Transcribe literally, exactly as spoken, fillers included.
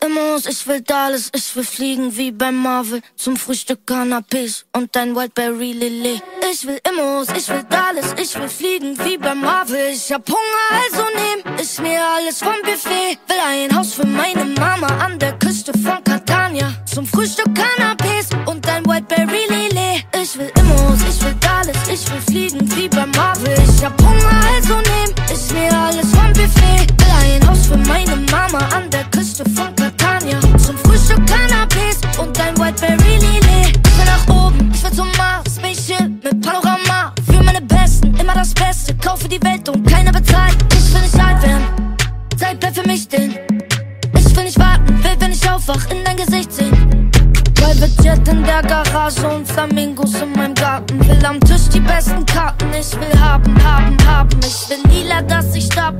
Immos, ich will Dallas, ich will fliegen wie bei Marvel. Zum Frühstück Cannabis und ein Wildberry Lillet. Ich will Immos, ich will Dallas, ich will fliegen wie bei Marvel. Ich hab Hunger, also nehm ich mir alles vom Buffet. Will ein Haus für meine Mama an der Küste von Catania. Zum Frühstück Cannabis und ein Wildberry Lillet. Ich will Immos, ich will Dallas, ich will fliegen wie bei Marvel. Ich hab Hunger, also nehm ich mir alles vom Buffet. Will ein Haus für meine Mama an der Küste von Catania. Zum Frühstück Cannabis und ein Wildberry Lillet. Ich will nach oben, ich will zum Mars. Spaceship mit Panorama. Für meine Besten, immer das Beste. Kaufe die Welt und keiner bezahlt. Ich will nicht alt werden, Zeit bleibt für mich stehen. Ich will nicht warten, will, wenn ich aufwach, in dein Gesicht sehen. Private Jet in der Garage und Flamingos in meinem Garten. Will am Tisch die besten Karten. Ich will haben, haben, haben. Ich will lila, dass ich starb